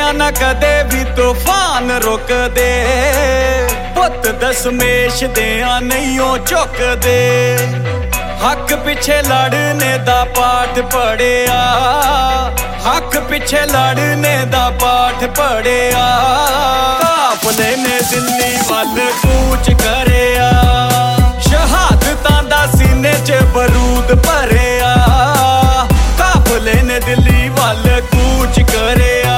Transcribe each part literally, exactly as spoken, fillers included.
रुकिया ना कदे भी तूफान रुक दे, पुत दशमेश दियां नहीं ओ चुक दे। हक पिछे लड़ने दा पाठ पढ़िया, हक पिछे लड़ने दा पाठ पढ़िया। काफले ने दिल्ली वल कूच करिया, शहादतां दा सीने च बरूद भरिया। काफले ने दिल्ली वल कूच करिया।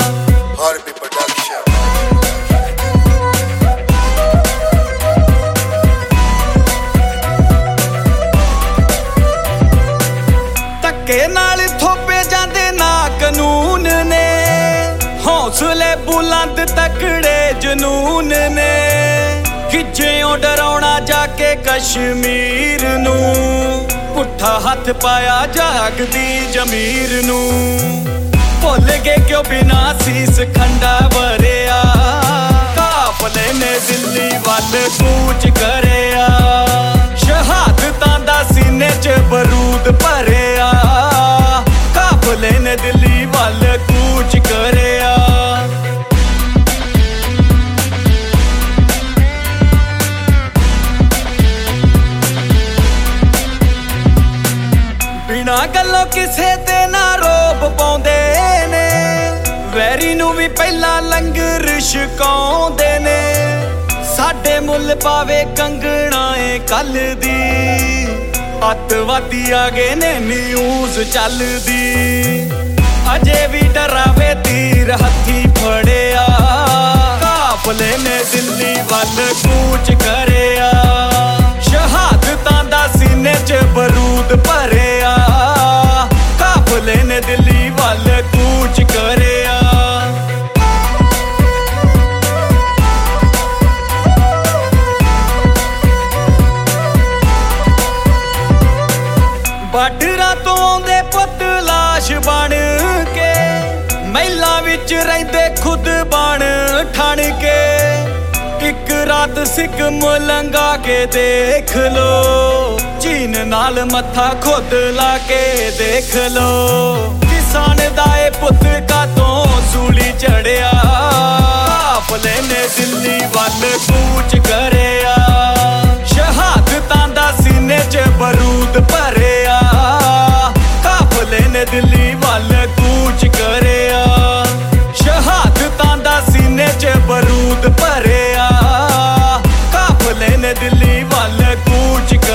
धक्के नाल थोपे जांदे ना कानून ने, हौसले बुलंद तकड़े जनून ने। खिच्चियों डराउणा जाके कश्मीर नू, पुट्ठा हथ पाया जागदी जमीर नू। भुल गए क्यों बिना सीस खंडा भरिया, काफले ने दिल्ली वल कूच करिया। शहादतां दा सीने च बरूद भरिया, काफले ने दिल्ली वल कूच करिया। बिना गल्लों किसे ते ना रोब पाउंदे ने, वैरी नू भी पहला लंगर छकाउंदे ने। साडे मुल पावे कंगना ए कल दी, अतवादी आ गए ने न्यूज़ चलदी। अजे भी डरावे तीर हथी फड़िया, काफले ने दिल्ली वल कूच करिया। शहादतां दा सीने च बरूद भरिया, काफले ने दिल्ली वल कूच करिया। बार्डरां तो आउंदे पुत लाश बन के, महिलां विच रहिंदे खुद बन ठण के। एक रात सिकम लंघा के देख लो, चीन नाल मत्था खुद ला के देख लो। किसान दा ए पुत कातों सूली चढ़िया, काफले ने दिल्ली वल कूच करिया। शहादतां दा सीने च बरूद भरिया, काफले ने दिल्ली वल कूच करिया। शहादतां दा सीने च बरूद भरिया, काफले ने दिल्ली वल कूच